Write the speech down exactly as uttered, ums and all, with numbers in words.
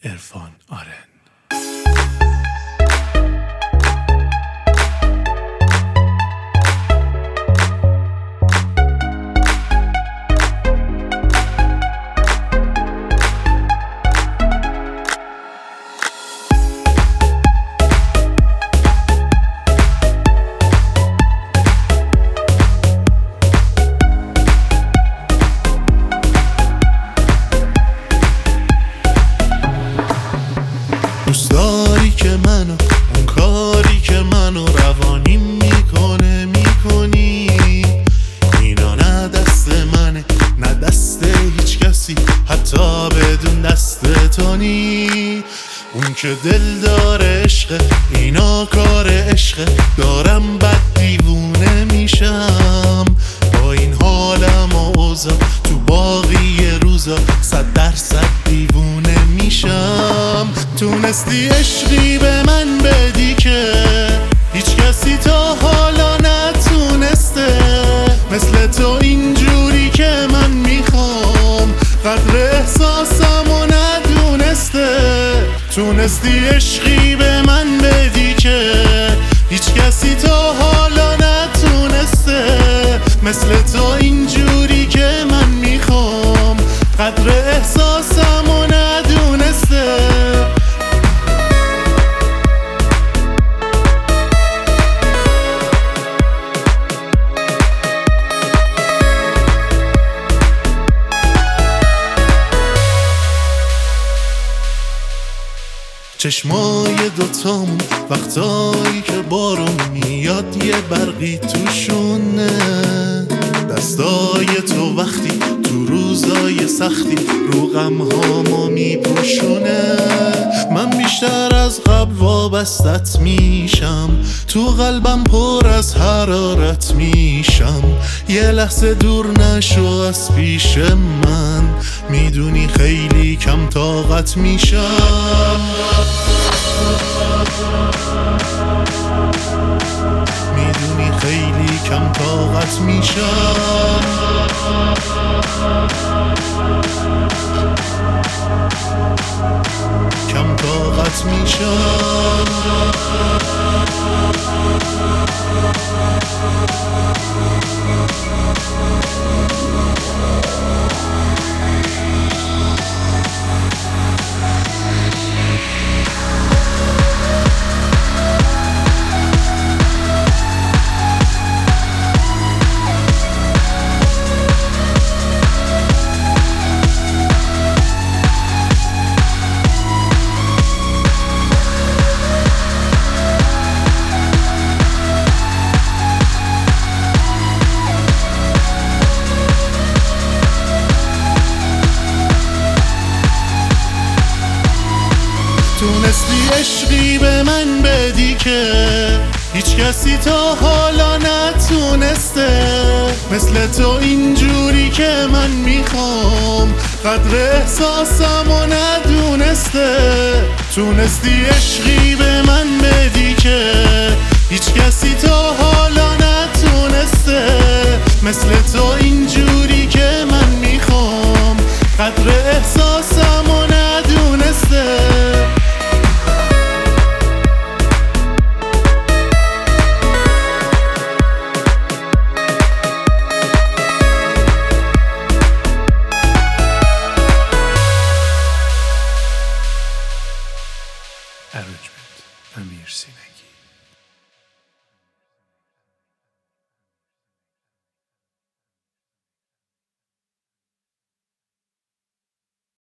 عرفان آرن. دوست داری که منو اون کاری که منو روانی میکنه میکنی، اینا نه دست منه نه دست هیچ کسی، حتی بدون دست تو نی. اون که دل داره عشقه، اینا کار عشقه، دارم بد دیوونه میشم با این حالم و اوضاع، تو باقی روزا صد درصد دیوونه میشم. تونستی عشقی به من بدی که هیچ کسی تا حالا نتونسته، مثل تو اینجوری که من میخوام قدر احساسمو ندونسته. تونستی عشقی به من بدی که هیچ کسی تا حالا نتونسته، مثل تو اینجوری که من میخوام قدر احساسمو ندونسته. چشمای دوتامون وقتایی که بارون میاد یه برقی توشونه، دستای تو وقتی تو روزای سختی رو غمهامو میپوشونه. من بیشتر از قبل وابستت میشم، تو قلبم پر از حرارت میشم. یه لحظه دور نشو از پیش من، میدونی خیلی کم طاقت میشم. میدونی خیلی کم طاقت میشم. کم طاقت میشم. تونستی عشقی به من بدی که هیچ کسی تا حالا نتونسته، مثل تو اینجوری که من میخوام قدر احساسمو ندونسته. تونستی عشقی به من بدی که هیچ کسی تا حالا نتونسته، مثل تو اینجوری که من میخوام قدر احساسمو ندونسته. Arrangement Amir Sinek.